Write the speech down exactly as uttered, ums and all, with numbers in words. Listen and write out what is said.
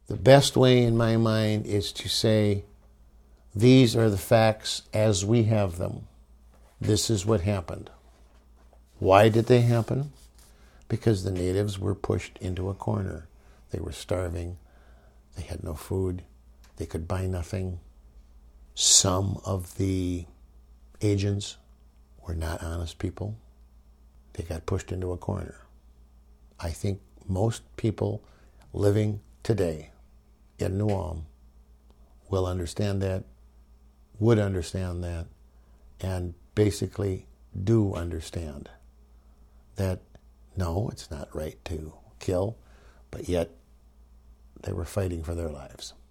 The best way in my mind is to say, these are the facts as we have them. This is what happened. Why did they happen? Because the natives were pushed into a corner. They were starving. They had no food. They could buy nothing. Some of the agents were not honest people. They got pushed into a corner. I think most people living today in New Ulm will understand that, would understand that, and basically do understand that, no, it's not right to kill, but yet they were fighting for their lives.